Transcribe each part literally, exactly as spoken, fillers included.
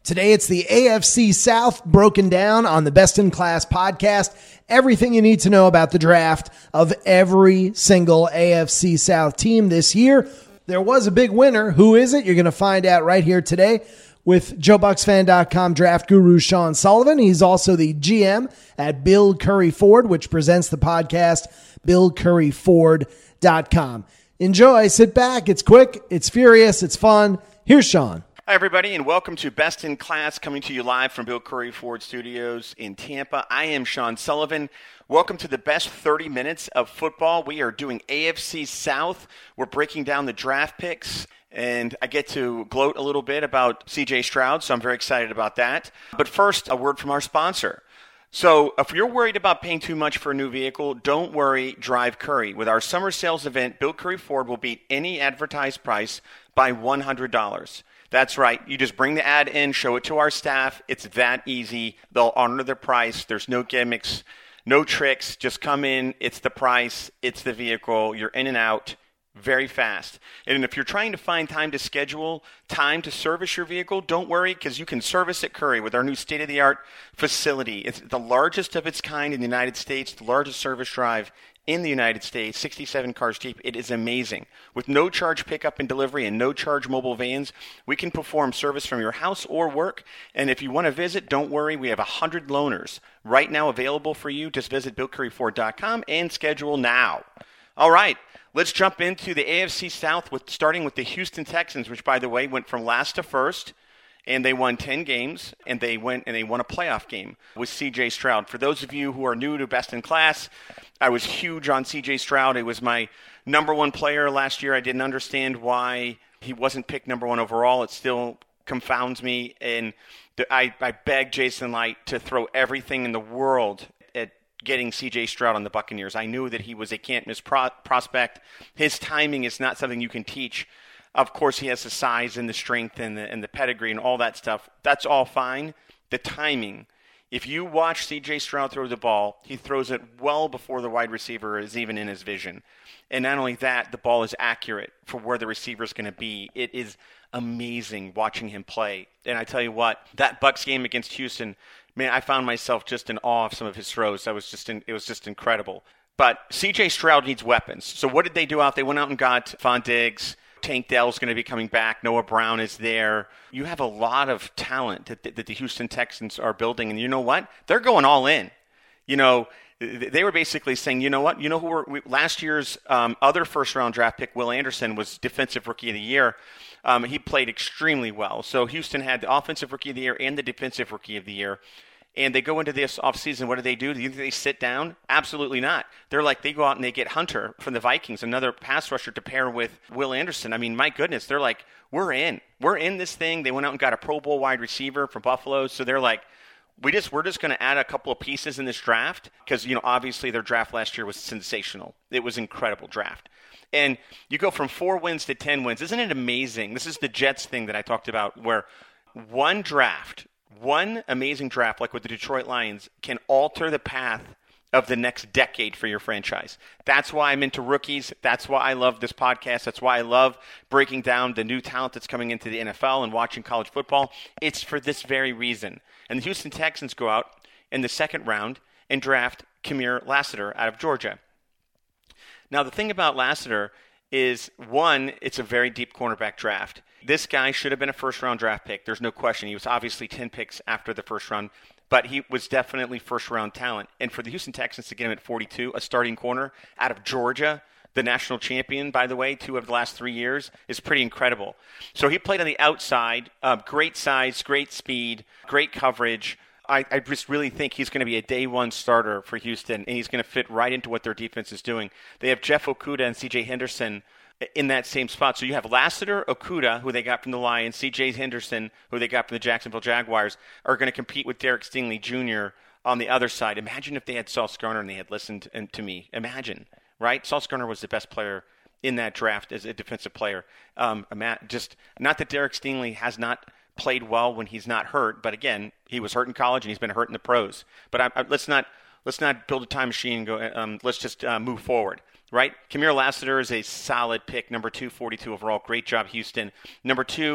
Today, it's the A F C South broken down on the Best in Class podcast. Everything you need to know about the draft of every single A F C South team this year. There was a big winner. Who is it? You're going to find out right here today with Joe Bucks Fan dot com draft guru Sean Sullivan. He's also the G M at Bill Curry Ford, which presents the podcast, Bill Curry Ford dot com. Enjoy. Sit back. It's quick. It's furious. It's fun. Here's Sean. Hi, everybody, and welcome to Best in Class, coming to you live from Bill Curry Ford Studios in Tampa. I am Sean Sullivan. Welcome to the best thirty minutes of football. We are doing A F C South. We're breaking down the draft picks, and I get to gloat a little bit about C J Stroud, so I'm very excited about that. But first, a word from our sponsor. So if you're worried about paying too much for a new vehicle, don't worry, drive Curry. With our summer sales event, Bill Curry Ford will beat any advertised price by one hundred dollars. That's right. You just bring the ad in, show it to our staff. It's that easy. They'll honor the price. There's no gimmicks, no tricks. Just come in. It's the price. It's the vehicle. You're in and out very fast. And if you're trying to find time to schedule time to service your vehicle, don't worry, because you can service at Curry with our new state-of-the-art facility. It's the largest of its kind in the United States, the largest service drive in the United States, sixty-seven cars deep. It is amazing. With no charge pickup and delivery and no charge mobile vans, we can perform service from your house or work. And if you want to visit, don't worry. We have one hundred loaners right now available for you. Just visit Bill Curry Ford dot com and schedule now. All right, let's jump into the A F C South, with starting with the Houston Texans, which, by the way, went from last to first. And they won ten games, and they went and they won a playoff game with C J Stroud. For those of you who are new to Best in Class, I was huge on C J Stroud. It was my number one player last year. I didn't understand why he wasn't picked number one overall. It still confounds me. And I, I begged Jason Light to throw everything in the world at getting C J Stroud on the Buccaneers. I knew that he was a can't-miss pro- prospect. His timing is not something you can teach. Of course, he has the size and the strength and the, and the pedigree and all that stuff. That's all fine. The timing. If you watch C J Stroud throw the ball, he throws it well before the wide receiver is even in his vision. And not only that, the ball is accurate for where the receiver is going to be. It is amazing watching him play. And I tell you what, that Bucs game against Houston, man, I found myself just in awe of some of his throws. I was just in, it was just incredible. But C J Stroud needs weapons. So what did they do out? They went out and got Von Diggs. Tank Dell's going to be coming back. Noah Brown is there. You have a lot of talent that, that the Houston Texans are building. And you know what? They're going all in. You know, they were basically saying, you know what? You know who were we, last year's um, other first-round draft pick, Will Anderson, was Defensive Rookie of the Year. Um, he played extremely well. So Houston had the Offensive Rookie of the Year and the Defensive Rookie of the Year. And they go into this offseason, what do they do? Do you think they sit down? Absolutely not. They're like, they go out and they get Hunter from the Vikings, another pass rusher to pair with Will Anderson. I mean, my goodness, they're like, we're in. We're in this thing. They went out and got a Pro Bowl wide receiver from Buffalo. So they're like, we just, we're just going to add a couple of pieces in this draft because, you know, obviously their draft last year was sensational. It was an incredible draft. And you go from four wins to ten wins. Isn't it amazing? This is the Jets thing that I talked about, where one draft – One amazing draft, like with the Detroit Lions, can alter the path of the next decade for your franchise. That's why I'm into rookies. That's why I love this podcast. That's why I love breaking down the new talent that's coming into the N F L and watching college football. It's for this very reason. And the Houston Texans go out in the second round and draft Kamir Lassiter out of Georgia. Now, the thing about Lassiter is, one, it's a very deep cornerback draft. This guy should have been a first-round draft pick. There's no question. He was obviously ten picks after the first round, but he was definitely first-round talent. And for the Houston Texans to get him at forty-two, a starting corner out of Georgia, the national champion, by the way, two of the last three years, is pretty incredible. So he played on the outside, uh, great size, great speed, great coverage. I, I just really think he's going to be a day one starter for Houston, and he's going to fit right into what their defense is doing. They have Jeff Okudah and C J Henderson in that same spot. So you have Lassiter, Okudah, who they got from the Lions, C J Henderson, who they got from the Jacksonville Jaguars, are going to compete with Derek Stingley Junior on the other side. Imagine if they had Sauce Gardner and they had listened to me. Imagine, right? Sauce Gardner was the best player in that draft as a defensive player. Um, just not that Derek Stingley has not played well when he's not hurt, but again, he was hurt in college and he's been hurt in the pros. But I, I, let's not let's not build a time machine and go. Um, let's just uh, move forward. Right? Kamir Lassiter is a solid pick, number two, forty-two overall. Great job, Houston. Number two,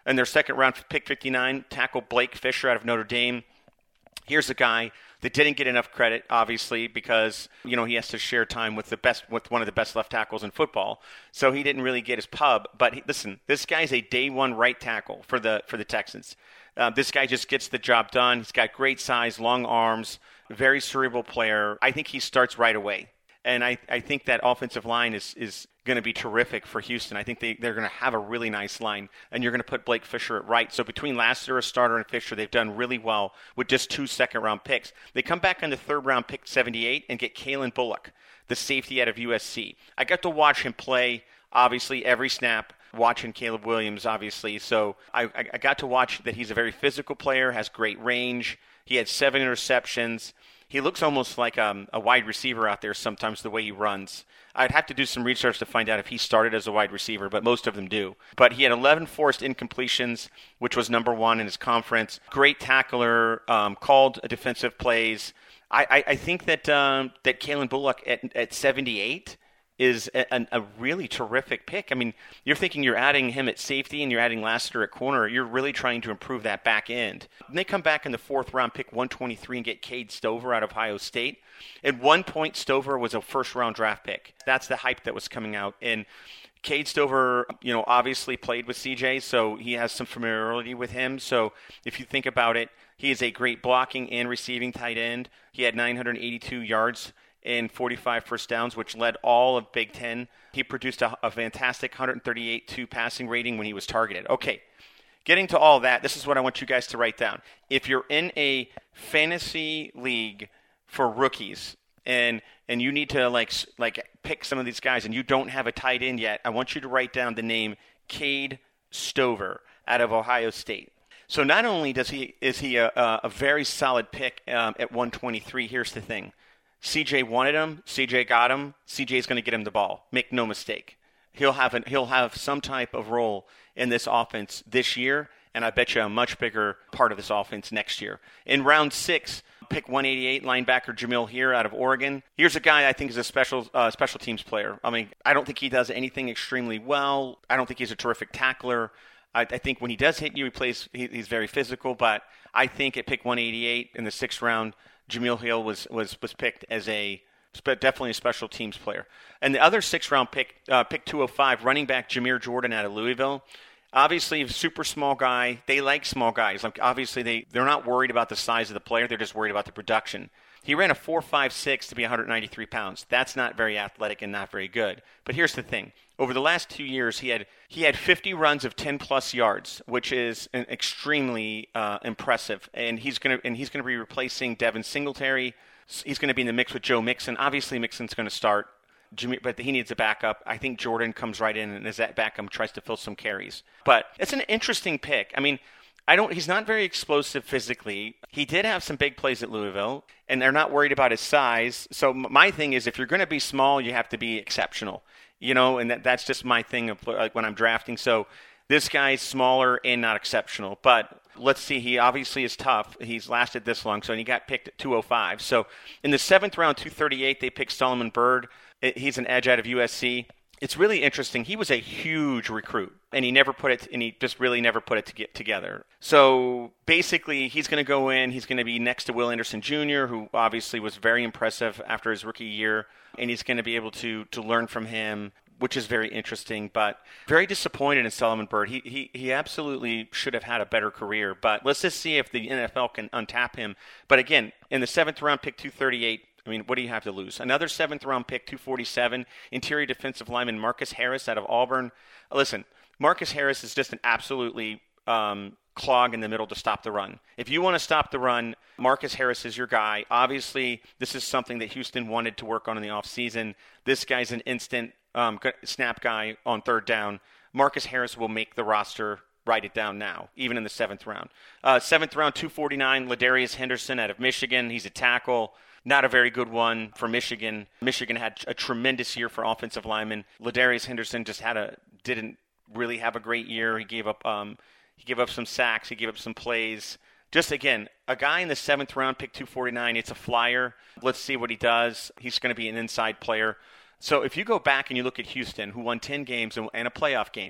And their second round pick fifty-nine, tackle Blake Fisher out of Notre Dame. Here's a guy that didn't get enough credit, obviously, because, you know, he has to share time with the best, with one of the best left tackles in football. So he didn't really get his pub. But he, listen, this guy's a day one right tackle for the for the Texans. Uh, this guy just gets the job done. He's got great size, long arms, very cerebral player. I think he starts right away. And I, I think that offensive line is, is going to be terrific for Houston. I think they, they're going to have a really nice line, and you're going to put Blake Fisher at right. So between Lassiter, a starter, and Fisher, they've done really well with just two second-round picks. They come back on the third-round pick seventy-eight and get Kalen Bullock, the safety out of U S C. I got to watch him play, obviously, every snap, watching Caleb Williams, obviously. So I, I got to watch that he's a very physical player, has great range. He had seven interceptions. He looks almost like um, a wide receiver out there sometimes, the way he runs. I'd have to do some research to find out if he started as a wide receiver, but most of them do. But he had eleven forced incompletions, which was number one in his conference. Great tackler, um, called defensive plays. I, I, I think that um, that Kalen Bullock at, at seventy-eight is a, a really terrific pick. I mean, you're thinking you're adding him at safety and you're adding Lassiter at corner. You're really trying to improve that back end. And they come back in the fourth round, pick one twenty-three, and get Cade Stover out of Ohio State. At one point, Stover was a first-round draft pick. That's the hype that was coming out. And Cade Stover, you know, obviously played with C J, so he has some familiarity with him. So if you think about it, he is a great blocking and receiving tight end. He had nine hundred eighty-two yards in forty-five first downs, which led all of Big Ten. He produced a, a fantastic one thirty-eight point two passing rating when he was targeted. Okay, getting to all that, this is what I want you guys to write down. If you're in a fantasy league for rookies and and you need to like like pick some of these guys and you don't have a tight end yet, I want you to write down the name Cade Stover out of Ohio State. So not only does he is he a, a very solid pick um, at one twenty-three, here's the thing. C J wanted him. C J got him. C J's going to get him the ball. Make no mistake. He'll have an, he'll have some type of role in this offense this year, and I bet you a much bigger part of this offense next year. In round six, pick one eighty-eight, linebacker Jamil Here out of Oregon. Here's a guy I think is a special uh, special teams player. I mean, I don't think he does anything extremely well. I don't think he's a terrific tackler. I, I think when he does hit you, he plays. He, he's very physical, but I think at pick one eighty-eight in the sixth round, Jamil Hill was, was, was picked as a definitely a special teams player. And the other sixth-round pick, uh, pick two oh five, running back Jameer Jordan out of Louisville. Obviously, a super small guy. They like small guys. Like obviously, they, they're not worried about the size of the player. They're just worried about the production. He ran a four five six to be one hundred ninety-three pounds. That's not very athletic and not very good. But here's the thing. Over the last two years, he had he had fifty runs of ten-plus yards, which is an extremely uh, impressive. And he's going to and he's going to be replacing Devin Singletary. He's going to be in the mix with Joe Mixon. Obviously, Mixon's going to start, but he needs a backup. I think Jordan comes right in and as that backup tries to fill some carries. But it's an interesting pick. I mean, I don't. He's not very explosive physically. He did have some big plays at Louisville, and they're not worried about his size. So my thing is, if you're going to be small, you have to be exceptional. You know, and that, that's just my thing of like when I'm drafting. So this guy's smaller and not exceptional. But let's see, he obviously is tough. He's lasted this long, so he got picked at two oh five. So in the seventh round, two thirty-eight, they picked Solomon Byrd. He's an edge out of U S C. It's really interesting. He was a huge recruit, and he never put it, and he just really never put it to get together. So basically, he's going to go in. He's going to be next to Will Anderson Junior, who obviously was very impressive after his rookie year, and he's going to be able to to learn from him, which is very interesting. But very disappointed in Solomon Byrd. He he he absolutely should have had a better career. But let's just see if the N F L can untap him. But again, in the seventh round, pick two thirty-eight. I mean, what do you have to lose? Another seventh-round pick, two forty-seven, interior defensive lineman Marcus Harris out of Auburn. Listen, Marcus Harris is just an absolutely um, clog in the middle to stop the run. If you want to stop the run, Marcus Harris is your guy. Obviously, this is something that Houston wanted to work on in the offseason. This guy's an instant um, snap guy on third down. Marcus Harris will make the roster. Write it down now, even in the seventh round. Uh, seventh round, two forty-nine, Ladarius Henderson out of Michigan. He's a tackle. Not a very good one for Michigan. Michigan had a tremendous year for offensive linemen. Ladarius Henderson just had a didn't really have a great year. He gave up um, he gave up some sacks. He gave up some plays. Just again, a guy in the seventh round, pick two forty-nine. It's a flyer. Let's see what he does. He's going to be an inside player. So if you go back and you look at Houston, who won ten games and a playoff game,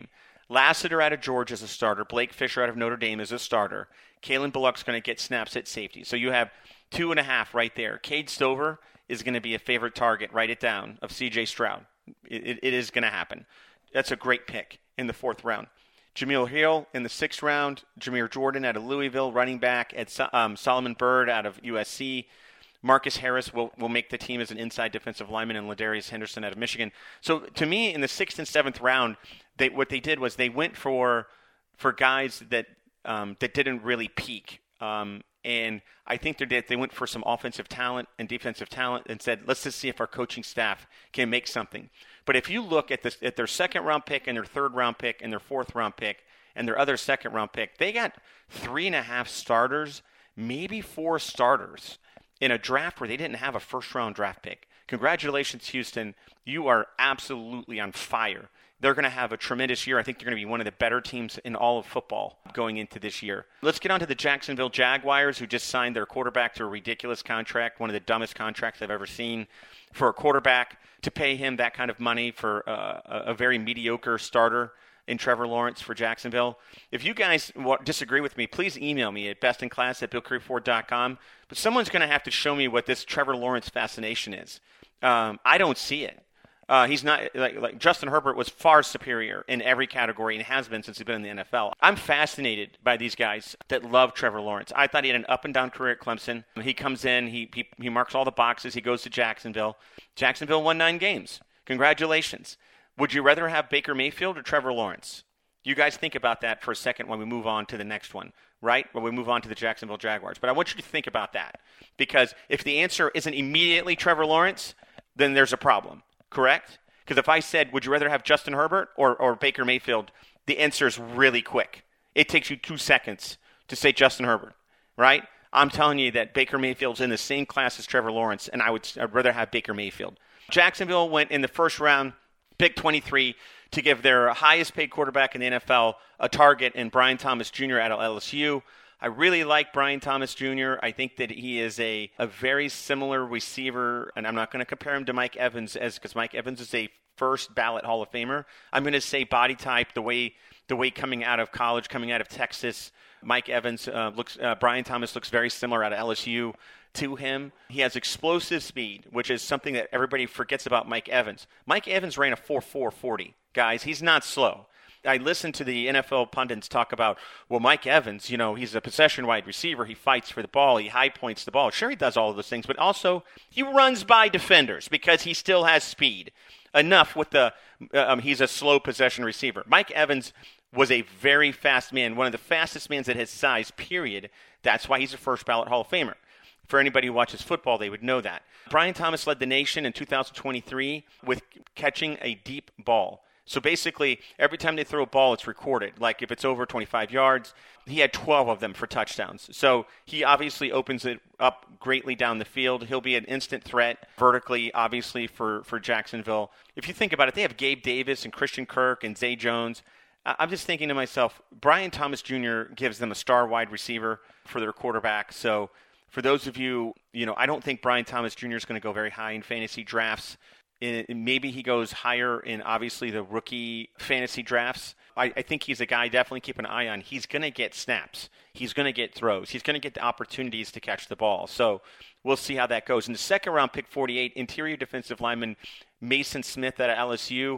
Lassiter out of Georgia is a starter. Blake Fisher out of Notre Dame is a starter. Kalen Bullock's going to get snaps at safety. So you have two and a half right there. Cade Stover is going to be a favorite target, write it down, of C J Stroud. It, it, it is going to happen. That's a great pick in the fourth round. Jameel Hill in the sixth round. Jameer Jordan out of Louisville, running back. At um, Solomon Byrd out of U S C. Marcus Harris will, will make the team as an inside defensive lineman, and Ladarius Henderson out of Michigan. So to me, in the sixth and seventh round, they, what they did was they went for for guys that um, that didn't really peak. Um, and I think they did. They went for some offensive talent and defensive talent and said, let's just see if our coaching staff can make something. But if you look at this, at their second round pick and their third round pick and their fourth round pick and their other second round pick, they got three and a half starters, maybe four starters in a draft where they didn't have a first round draft pick. Congratulations, Houston. You are absolutely on fire. They're going to have a tremendous year. I think they're going to be one of the better teams in all of football going into this year. Let's get on to the Jacksonville Jaguars, who just signed their quarterback to a ridiculous contract, one of the dumbest contracts I've ever seen for a quarterback, to pay him that kind of money for uh, a very mediocre starter in Trevor Lawrence for Jacksonville. If you guys disagree with me, please email me at bestinclass at bill curry ford dot com. But someone's going to have to show me what this Trevor Lawrence fascination is. Um, I don't see it. Uh, he's not like, like Justin Herbert was far superior in every category and has been since he's been in the N F L. I'm fascinated by these guys that love Trevor Lawrence. I thought he had an up and down career at Clemson. He comes in, he he, he marks all the boxes. He goes to Jacksonville. Jacksonville won nine games. Congratulations. Would you rather have Baker Mayfield or Trevor Lawrence? You guys think about that for a second when we move on to the next one, right? When we move on to the Jacksonville Jaguars. But I want you to think about that, because if the answer isn't immediately Trevor Lawrence, then there's a problem. Correct? Because if I said, would you rather have Justin Herbert or, or Baker Mayfield, the answer is really quick. It takes you two seconds to say Justin Herbert, right? I'm telling you that Baker Mayfield's in the same class as Trevor Lawrence, and I would I'd rather have Baker Mayfield. Jacksonville went in the first round, pick twenty-three, to give their highest paid quarterback in the N F L a target in Brian Thomas Junior out of L S U. I really like Brian Thomas Junior I think that he is a, a very similar receiver, and I'm not going to compare him to Mike Evans as because Mike Evans is a first ballot Hall of Famer. I'm going to say body type, the way the way coming out of college, coming out of Texas, Mike Evans uh, looks. Uh, Brian Thomas looks very similar out of L S U to him. He has explosive speed, which is something that everybody forgets about Mike Evans. Mike Evans ran a four four forty. Guys, he's not slow. I listened to the N F L pundits talk about, well, Mike Evans, you know, he's a possession wide receiver. He fights for the ball. He high points the ball. Sure, he does all of those things, but also he runs by defenders because he still has speed. Enough with the um, he's a slow possession receiver. Mike Evans was a very fast man, one of the fastest men at his size, period. That's why he's a first ballot Hall of Famer. For anybody who watches football, they would know that. Brian Thomas led the nation in two thousand twenty-three with catching a deep ball. So basically, every time they throw a ball, it's recorded. Like if it's over twenty-five yards, he had twelve of them for touchdowns. So he obviously opens it up greatly down the field. He'll be an instant threat vertically, obviously, for, for Jacksonville. If you think about it, they have Gabe Davis and Christian Kirk and Zay Jones. I'm just thinking to myself, Brian Thomas Junior gives them a star wide receiver for their quarterback. So for those of you, you know, I don't think Brian Thomas Junior is going to go very high in fantasy drafts. Maybe he goes higher in, obviously, the rookie fantasy drafts. I, I think he's a guy definitely keep an eye on. He's going to get snaps. He's going to get throws. He's going to get the opportunities to catch the ball. So we'll see how that goes. In the second round, pick forty-eight, interior defensive lineman Mason Smith out of L S U.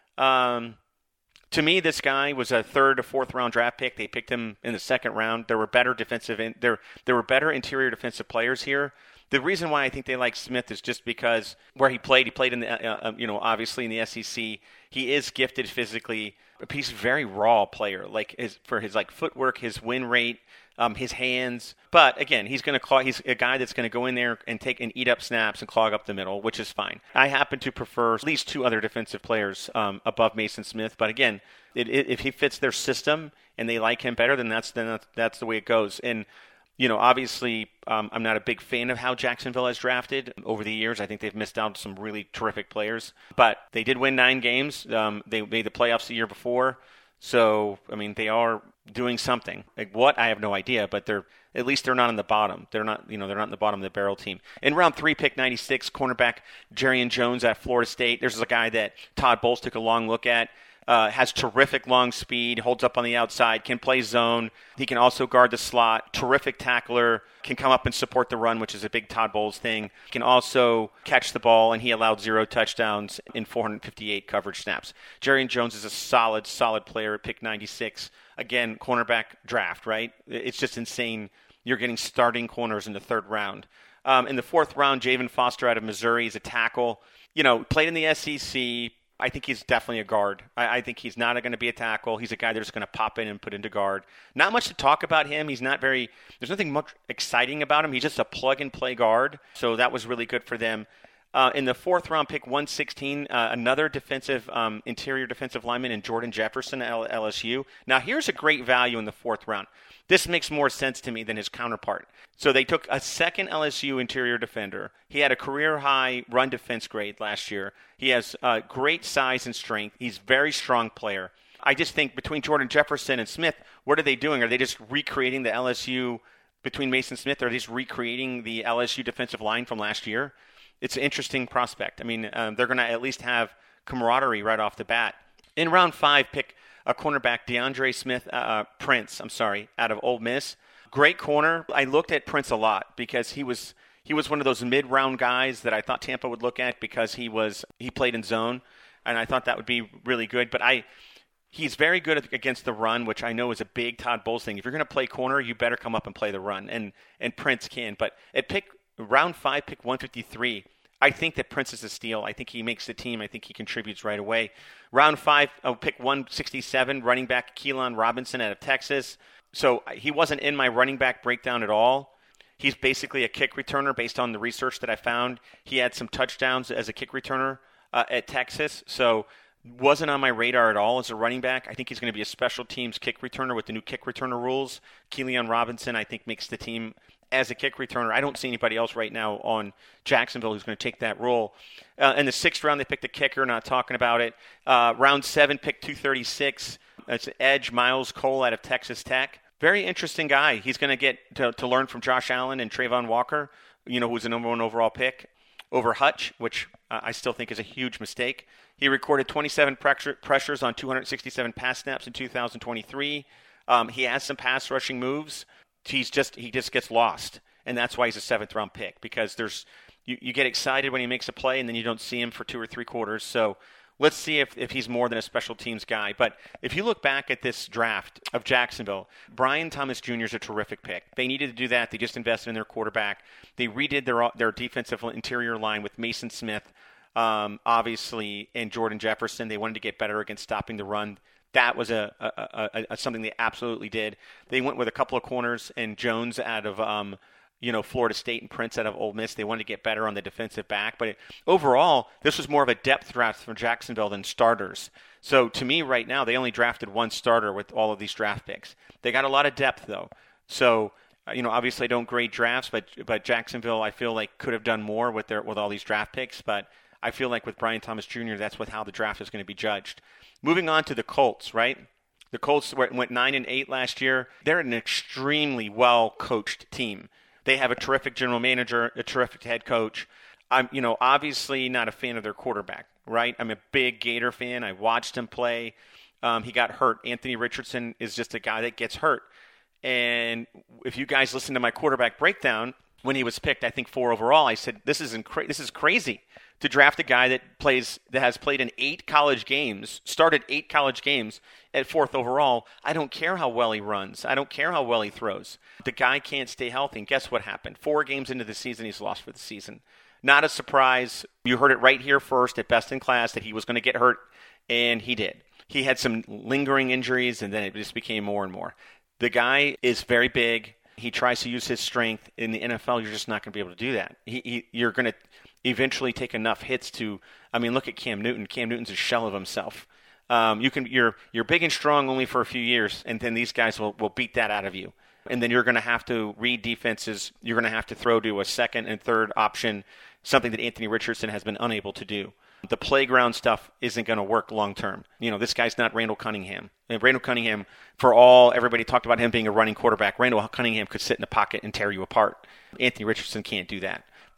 Um, to me, this guy was a third or fourth round draft pick. They picked him in the second round. There were better defensive in, there there were better interior defensive players here. The reason why I think they like Smith is just because where he played, he played in the, uh, you know, obviously in the S E C. He is gifted physically. He's a very raw player, like his, for his like footwork, his win rate, um, his hands. But again, he's going to clog. He's a guy that's going to go in there and take and eat up snaps and clog up the middle, which is fine. I happen to prefer at least two other defensive players um, above Mason Smith. But again, it, it, if he fits their system and they like him better, then that's then that's, that's the way it goes. And you know, obviously, um, I'm not a big fan of how Jacksonville has drafted over the years. I think they've missed out on some really terrific players. But they did win nine games. Um, they made the playoffs the year before. So, I mean, they are doing something. Like what? I have no idea. But they're at least they're not on the bottom. They're not, you know, they're not in the bottom of the barrel team. In round three, pick ninety-six, cornerback Jarian Jones at Florida State. There's a guy that Todd Bowles took a long look at. Uh, has terrific long speed, holds up on the outside, can play zone. He can also guard the slot. Terrific tackler, can come up and support the run, which is a big Todd Bowles thing. Can also catch the ball, and he allowed zero touchdowns in four hundred fifty-eight coverage snaps. Jarrian Jones is a solid, solid player at pick ninety-six. Again, cornerback draft, right? It's just insane. You're getting starting corners in the third round. Um, in the fourth round, Javen Foster out of Missouri is a tackle. You know, played in the S E C. I think he's definitely a guard. I, I think he's not going to be a tackle. He's a guy that's going to pop in and put into guard. Not much to talk about him. He's not very – there's nothing much exciting about him. He's just a plug-and-play guard, so that was really good for them. Uh, in the fourth round, pick one sixteen, uh, another defensive um, interior defensive lineman in Jordan Jefferson at L S U. Now, here's a great value in the fourth round. This makes more sense to me than his counterpart. So they took a second L S U interior defender. He had a career-high run defense grade last year. He has uh, great size and strength. He's a very strong player. I just think between Jordan Jefferson and Smith, what are they doing? Are they just recreating the L S U between Mason Smith? Are they just recreating the L S U defensive line from last year? It's an interesting prospect. I mean, um, they're going to at least have camaraderie right off the bat. In round five, pick a cornerback, DeAndre Smith, uh, Prince, I'm sorry, out of Ole Miss. Great corner. I looked at Prince a lot because he was he was one of those mid-round guys that I thought Tampa would look at because he was he played in zone, and I thought that would be really good. But I he's very good against the run, which I know is a big Todd Bowles thing. If you're going to play corner, you better come up and play the run, and and Prince can. But at pick round five, pick one fifty-three, I think that Prince is a steal. I think he makes the team. I think he contributes right away. Round five, I'll pick one sixty-seven, running back Keelan Robinson out of Texas. So he wasn't in my running back breakdown at all. He's basically a kick returner based on the research that I found. He had some touchdowns as a kick returner uh, at Texas, so wasn't on my radar at all as a running back. I think he's going to be a special teams kick returner with the new kick returner rules. Keelan Robinson, I think, makes the team as a kick returner. I don't see anybody else right now on Jacksonville who's going to take that role. Uh, in the sixth round, they picked a kicker, not talking about it. Uh, round seven, pick two thirty-six. It's edge Miles Cole out of Texas Tech. Very interesting guy. He's going to get to, to learn from Josh Allen and Trayvon Walker, you know, who's the number one overall pick, over Hutch, which uh, I still think is a huge mistake. He recorded twenty-seven pressure, pressures on two hundred sixty-seven pass snaps in two thousand twenty-three. Um, he has some pass rushing moves. He's just he just gets lost, and that's why he's a seventh round pick, because there's you, you get excited when he makes a play, and then you don't see him for two or three quarters. So let's see if, if he's more than a special teams guy. But if you look back at this draft of Jacksonville, Brian Thomas Junior is a terrific pick. They needed to do that. They just invested in their quarterback. They redid their their defensive interior line with Mason Smith, um, obviously, and Jordan Jefferson. They wanted to get better against stopping the run. That was a, a, a, a something they absolutely did. They went with a couple of corners and Jones out of um, you know Florida State and Prince out of Ole Miss. They wanted to get better on the defensive back. But it, overall, this was more of a depth draft for Jacksonville than starters. So to me right now, they only drafted one starter with all of these draft picks. They got a lot of depth, though. So, you know, obviously I don't grade drafts, but but Jacksonville, I feel like, could have done more with their with all these draft picks. But I feel like with Brian Thomas Junior, that's what how the draft is going to be judged. Moving on to the Colts, right? The Colts went nine and eight last year. They're an extremely well-coached team. They have a terrific general manager, a terrific head coach. I'm, you know, obviously not a fan of their quarterback, right? I'm a big Gator fan. I watched him play. Um, he got hurt. Anthony Richardson is just a guy that gets hurt. And if you guys listen to my quarterback breakdown, when he was picked, I think four overall, I said, this is incra- this is crazy to draft a guy that plays that has played in eight college games, started eight college games at fourth overall. I don't care how well he runs. I don't care how well he throws. The guy can't stay healthy. And guess what happened? Four games into the season, he's lost for the season. Not a surprise. You heard it right here first at Best in Class that he was going to get hurt, and he did. He had some lingering injuries, and then it just became more and more. The guy is very big. He tries to use his strength. In the N F L, you're just not going to be able to do that. He, he, you're going to eventually take enough hits to, I mean, look at Cam Newton. Cam Newton's a shell of himself. Um, you can, you're you're big and strong only for a few years, and then these guys will, will beat that out of you. And then you're going to have to read defenses. You're going to have to throw to a second and third option, something that Anthony Richardson has been unable to do. The playground stuff isn't going to work long term. You know, this guy's not Randall Cunningham. And Randall Cunningham, for all, everybody talked about him being a running quarterback. Randall Cunningham could sit in the pocket and tear you apart. Anthony Richardson can't do that.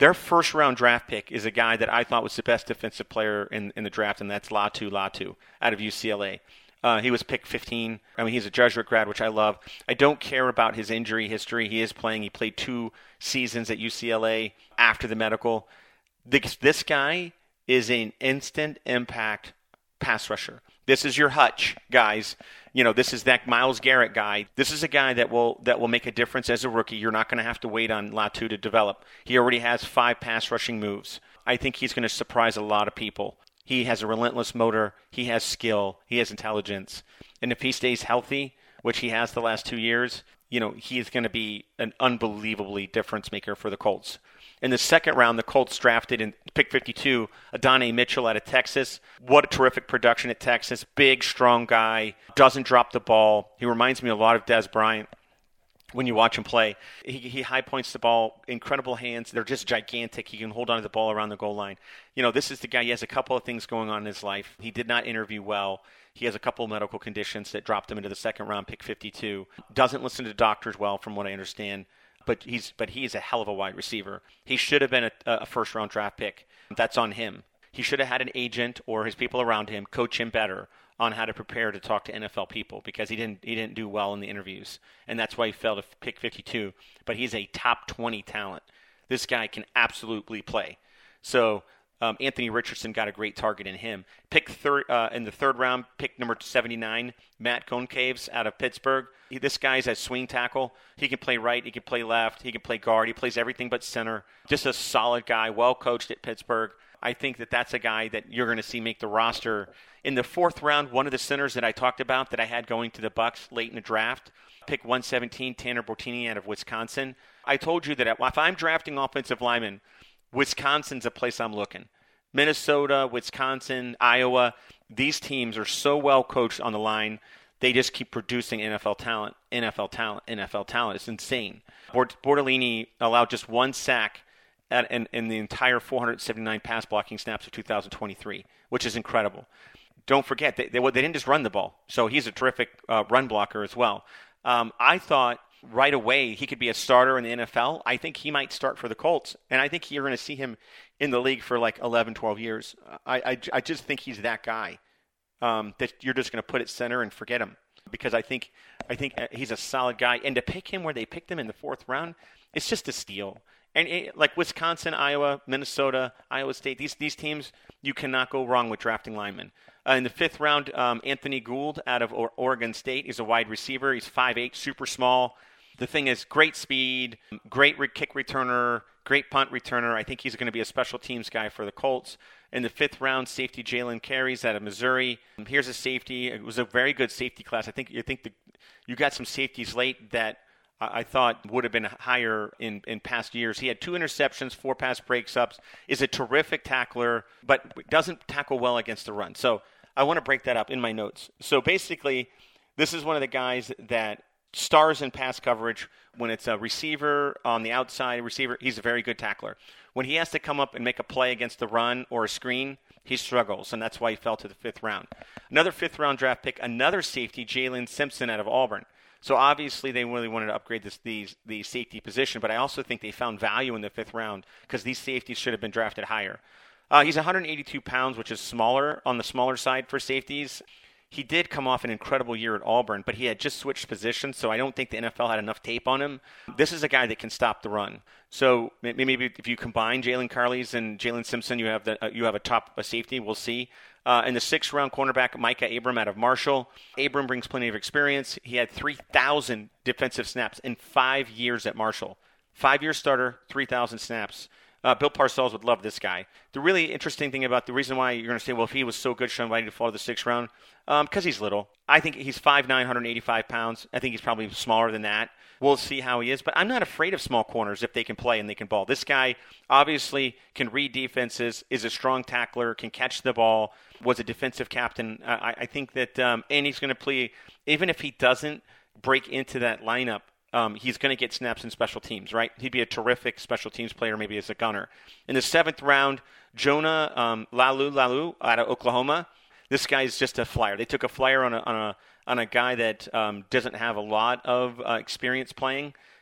Their first-round draft pick is a guy that I thought was the best defensive player in, in the draft, and that's Latu Latu out of U C L A. Uh, he was picked fifteen. I mean, he's a Jesuit grad, which I love. I don't care about his injury history. He is playing. He played two seasons at U C L A after the medical. This, this guy is an instant impact pass rusher. This is your Hutch, guys. You know, this is that Myles Garrett guy. This is a guy that will that will make a difference as a rookie. You're not going to have to wait on Latu to develop. He already has five pass rushing moves. I think he's going to surprise a lot of people. He has a relentless motor. He has skill. He has intelligence. And if he stays healthy, which he has the last two years, you know, he's going to be an unbelievably difference maker for the Colts. In the second round, the Colts drafted in pick fifty-two, Adonai Mitchell out of Texas. What a terrific production at Texas. Big, strong guy. Doesn't drop the ball. He reminds me a lot of Dez Bryant when you watch him play. He, he high points the ball. Incredible hands. They're just gigantic. He can hold on to the ball around the goal line. You know, this is the guy. He has a couple of things going on in his life. He did not interview well. He has a couple of medical conditions that dropped him into the second round, pick fifty-two. Doesn't listen to doctors well, from what I understand. But he's but he's a hell of a wide receiver. He should have been a, a first-round draft pick. That's on him. He should have had an agent or his people around him coach him better on how to prepare to talk to N F L people, because he didn't he didn't do well in the interviews, and that's why he fell to pick fifty-two. But he's a top twenty talent. This guy can absolutely play. So um, Anthony Richardson got a great target in him. Pick third uh, in the third round, pick number seventy-nine, Matt Goncalves out of Pittsburgh. He, this guy's a swing tackle. He can play right. He can play left. He can play guard. He plays everything but center. Just a solid guy, well coached at Pittsburgh. I think that that's a guy that you're going to see make the roster. In the fourth round, one of the centers that I talked about that I had going to the Bucs late in the draft, pick one seventeen, Tanner Bortini out of Wisconsin. I told you that if I'm drafting offensive linemen, Wisconsin's a place I'm looking. Minnesota, Wisconsin, Iowa, these teams are so well coached on the line. They just keep producing N F L talent, N F L talent, N F L talent. It's insane. Bort- Bortolini allowed just one sack at, in, in the entire four hundred seventy-nine pass blocking snaps of two thousand twenty-three, which is incredible. Don't forget, they, they, they didn't just run the ball. So he's a terrific uh, run blocker as well. Um, I thought right away he could be a starter in the N F L. I think he might start for the Colts. And I think you're going to see him in the league for like eleven, twelve years. I, I, I just think he's that guy um, that you're just going to put at center and forget him. Because I think I think he's a solid guy. And to pick him where they picked him in the fourth round, it's just a steal. And it, like Wisconsin, Iowa, Minnesota, Iowa State, these these teams, you cannot go wrong with drafting linemen. Uh, in the fifth round, um, Anthony Gould out of o- Oregon State. He's a wide receiver. He's five eight, super small. The thing is, great speed, great re- kick returner, great punt returner. I think he's going to be a special teams guy for the Colts. In the fifth round, safety Jalen Carey's out of Missouri. Here's a safety. It was a very good safety class. I think you think the, you got some safeties late that I thought would have been higher in, in past years. He had two interceptions, four pass breaks-ups, is a terrific tackler, but doesn't tackle well against the run. So I want to break that up in my notes. So basically, this is one of the guys that stars in pass coverage. When it's a receiver on the outside, receiver, he's a very good tackler. When he has to come up and make a play against the run or a screen, he struggles, and that's why he fell to the fifth round. Another fifth-round draft pick, another safety, Jalen Simpson out of Auburn. So obviously they really wanted to upgrade this these the safety position, but I also think they found value in the fifth round because these safeties should have been drafted higher. Uh, he's one hundred eighty-two pounds, which is smaller on the smaller side for safeties. He did come off an incredible year at Auburn, but he had just switched positions, so I don't think the N F L had enough tape on him. This is a guy that can stop the run. So maybe if you combine Jalen Carley's and Jalen Simpson, you have the uh, you have a top a safety. We'll see. Uh, in the sixth round, cornerback Micah Abram out of Marshall. Abram brings plenty of experience. He had three thousand defensive snaps in five years at Marshall. Five-year starter, three thousand snaps. Uh, Bill Parcells would love this guy. The really interesting thing about the reason why you're going to say, well, if he was so good, Sean, why did he fall to the sixth round? Um, because he's little. I think he's five nine, one hundred eighty-five pounds. I think he's probably smaller than that. We'll see how he is. But I'm not afraid of small corners if they can play and they can ball. This guy obviously can read defenses, is a strong tackler, can catch the ball, was a defensive captain. Uh, I, I think that, um, and he's going to play, even if he doesn't break into that lineup, Um, he's going to get snaps in special teams, right? He'd be a terrific special teams player, maybe as a gunner. In the seventh round, Jonah um, Lalu Lalu out of Oklahoma. This guy's just a flyer. They took a flyer on a on a on a guy that um, doesn't have a lot of uh, experience playing.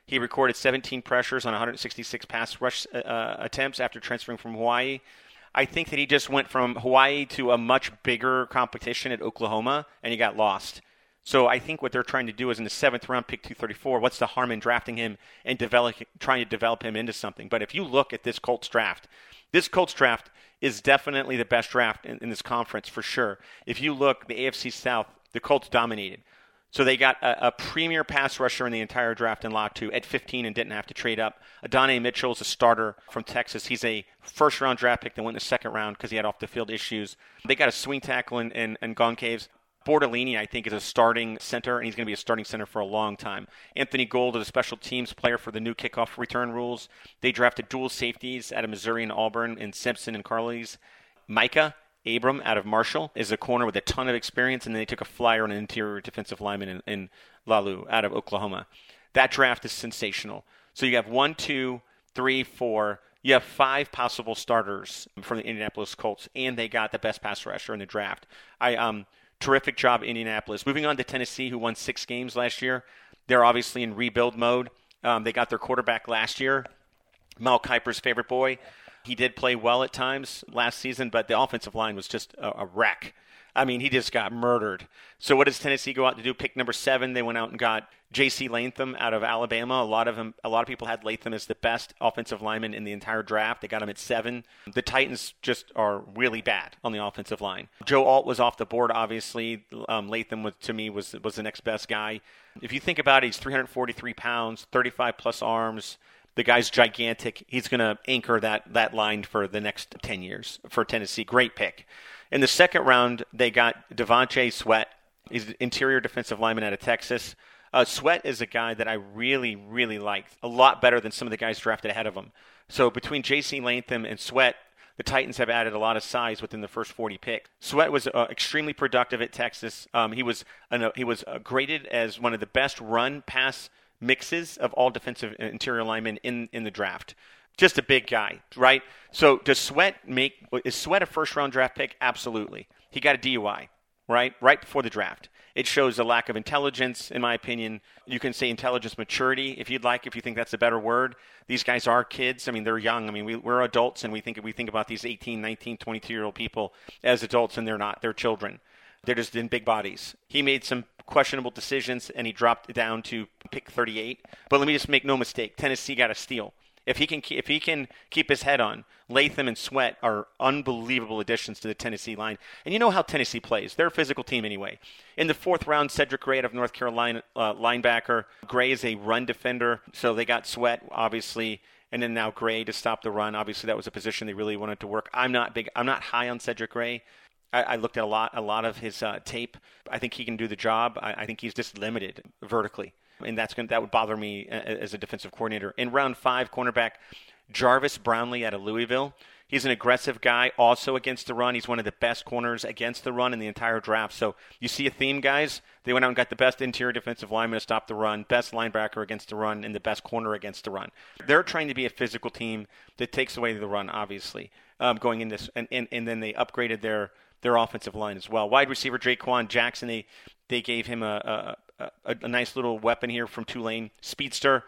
He recorded seventeen pressures on one hundred sixty-six pass rush uh, attempts after transferring from Hawaii. I think that he just went from Hawaii to a much bigger competition at Oklahoma, and he got lost. So I think what they're trying to do is in the seventh round, pick two thirty-four, what's the harm in drafting him and develop, trying to develop him into something? But if you look at this Colts draft, this Colts draft is definitely the best draft in, in this conference for sure. If you look, the A F C South, the Colts dominated. So they got a, a premier pass rusher in the entire draft in Latu at fifteen and didn't have to trade up. Adonai Mitchell is a starter from Texas. He's a first-round draft pick that went in the second round because he had off-the-field issues. They got a swing tackle in, in, in Goncaves. Bortolini, I think, is a starting center, and he's going to be a starting center for a long time. Anthony Gold is a special teams player for the new kickoff return rules. They drafted dual safeties out of Missouri and Auburn in Simpson and Carles. Micah Abram out of Marshall is a corner with a ton of experience, and then they took a flyer on an interior defensive lineman in, in Lalu out of Oklahoma. That draft is sensational. So you have one, two, three, four. You have five possible starters from the Indianapolis Colts, and they got the best pass rusher in the draft. I um. Terrific job, Indianapolis. Moving on to Tennessee, who won six games last year. They're obviously in rebuild mode. Um, they got their quarterback last year, Mel Kiper's favorite boy. He did play well at times last season, but the offensive line was just a, a wreck. I mean, he just got murdered. So what does Tennessee go out to do? Pick number seven. They went out and got J C Latham out of Alabama. A lot of them, a lot of people had Latham as the best offensive lineman in the entire draft. They got him at seven. The Titans just are really bad on the offensive line. Joe Alt was off the board, obviously. Um, Latham, was, to me, was was the next best guy. If you think about it, he's three hundred forty-three pounds, thirty-five plus arms. The guy's gigantic. He's going to anchor that, that line for the next ten years for Tennessee. Great pick. In the second round, they got Devontae Sweat. He's an interior defensive lineman out of Texas. Uh, Sweat is a guy that I really, really like, a lot better than some of the guys drafted ahead of him. So between J C Latham and Sweat, the Titans have added a lot of size within the first forty picks. Sweat was uh, extremely productive at Texas. Um, he was uh, he was uh, graded as one of the best run-pass mixes of all defensive interior linemen in, in the draft. Just a big guy, right? So does Sweat make – is Sweat a first-round draft pick? Absolutely. He got a D U I, right? Right before the draft. It shows a lack of intelligence, in my opinion. You can say intelligence maturity, if you'd like, if you think that's a better word. These guys are kids. I mean, they're young. I mean, we, we're adults, and we think we think about these eighteen, nineteen, twenty-two-year-old people as adults, and they're not. They're children. They're just in big bodies. He made some questionable decisions, and he dropped down to pick thirty-eight. But let me just make no mistake. Tennessee got a steal. If he can, if he can keep his head on, Latham and Sweat are unbelievable additions to the Tennessee line. And you know how Tennessee plays. They're a physical team anyway. In the fourth round, Cedric Gray out of North Carolina, uh, linebacker. Gray is a run defender, so they got Sweat, obviously, and then now Gray to stop the run. Obviously, that was a position they really wanted to work. I'm not big. I'm not high on Cedric Gray. I, I looked at a lot, a lot of his uh, tape. I think he can do the job. I, I think he's just limited vertically. And that's going that would bother me as a defensive coordinator. In round five, cornerback Jarvis Brownlee out of Louisville. He's an aggressive guy, also against the run. He's one of the best corners against the run in the entire draft. So you see a theme, guys. They went out and got the best interior defensive lineman to stop the run, best linebacker against the run, and the best corner against the run. They're trying to be a physical team that takes away the run, obviously, um, going in this. And, and, and then they upgraded their their offensive line as well. Wide receiver Jaquan Jackson, they, they gave him a, a A, a nice little weapon here from Tulane, speedster.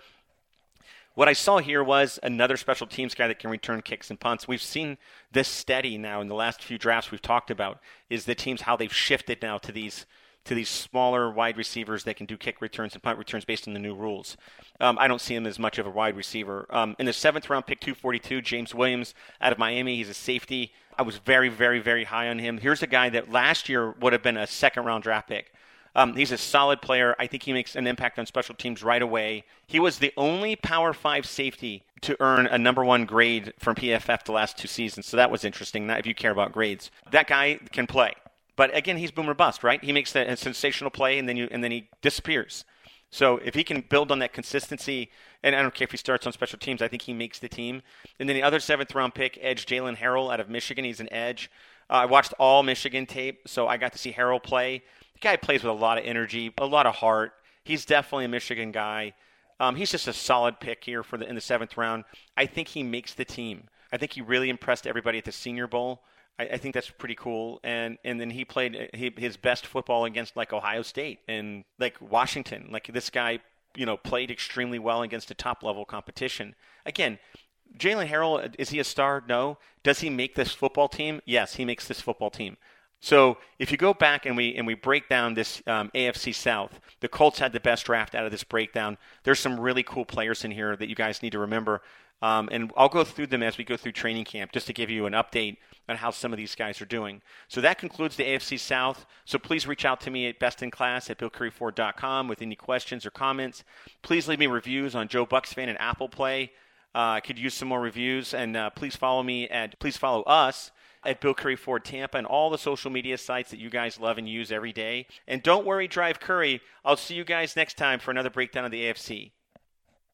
What I saw here was another special teams guy that can return kicks and punts. We've seen this steady now in the last few drafts we've talked about, is the teams, how they've shifted now to these to these smaller wide receivers that can do kick returns and punt returns based on the new rules. Um, I don't see him as much of a wide receiver. Um, in the seventh round, pick two forty-two, James Williams out of Miami. He's a safety. I was very, very, very high on him. Here's a guy that last year would have been a second-round draft pick. Um, he's a solid player. I think he makes an impact on special teams right away. He was the only Power five safety to earn a number one grade from P F F the last two seasons, so that was interesting, not if you care about grades. That guy can play. But again, he's boom or bust, right? He makes a sensational play, and then you and then he disappears. So if he can build on that consistency, and I don't care if he starts on special teams, I think he makes the team. And then the other seventh-round pick, edge Jalen Harrell out of Michigan. He's an edge. Uh, I watched all Michigan tape, so I got to see Harrell play. The guy plays with a lot of energy, a lot of heart. He's definitely a Michigan guy. Um, he's just a solid pick here for the in the seventh round. I think he makes the team. I think he really impressed everybody at the Senior Bowl. I, I think that's pretty cool. And and then he played he, his best football against like Ohio State and like Washington. Like this guy you know, played extremely well against a top-level competition. Again, Jalen Harrell, is he a star? No. Does he make this football team? Yes, he makes this football team. So if you go back and we and we break down this um, A F C South, the Colts had the best draft out of this breakdown. There's some really cool players in here that you guys need to remember. Um, and I'll go through them as we go through training camp just to give you an update on how some of these guys are doing. So that concludes the A F C South. So please reach out to me at bestinclass at bill curry ford dot com with any questions or comments. Please leave me reviews on Joe Bucks Fan and Apple Play. Uh, I could use some more reviews. And uh, please follow me at, please follow us at Bill Curry Ford Tampa and all the social media sites that you guys love and use every day. And don't worry, Drive Curry. I'll see you guys next time for another breakdown of the A F C.